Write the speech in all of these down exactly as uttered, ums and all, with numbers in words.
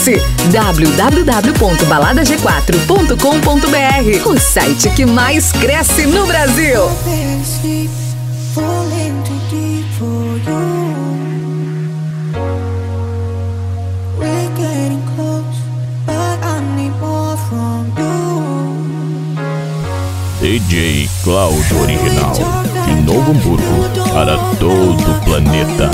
Acesse w w w ponto balada g quatro ponto com ponto b r, o site que mais cresce no Brasil. D J Cláudio Original, de Novo Hamburgo, para todo o planeta.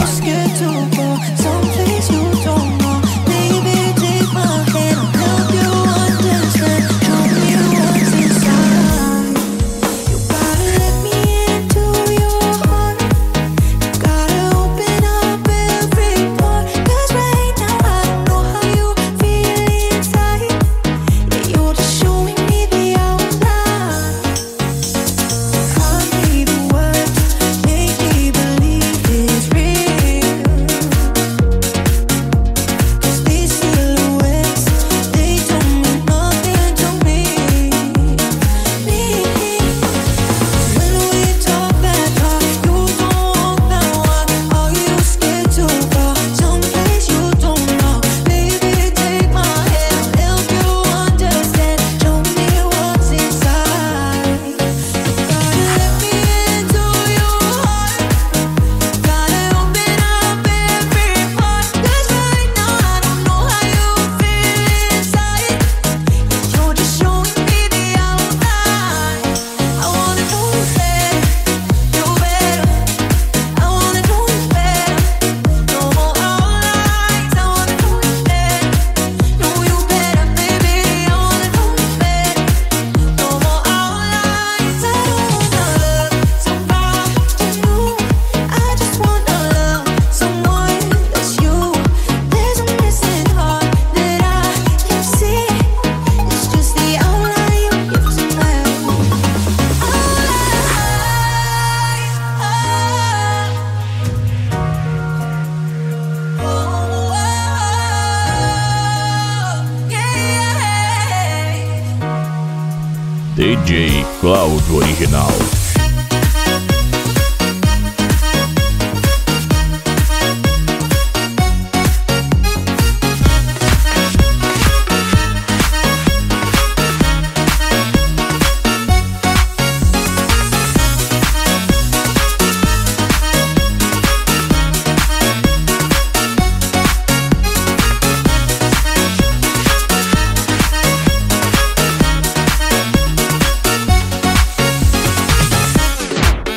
D J Cláudio Original.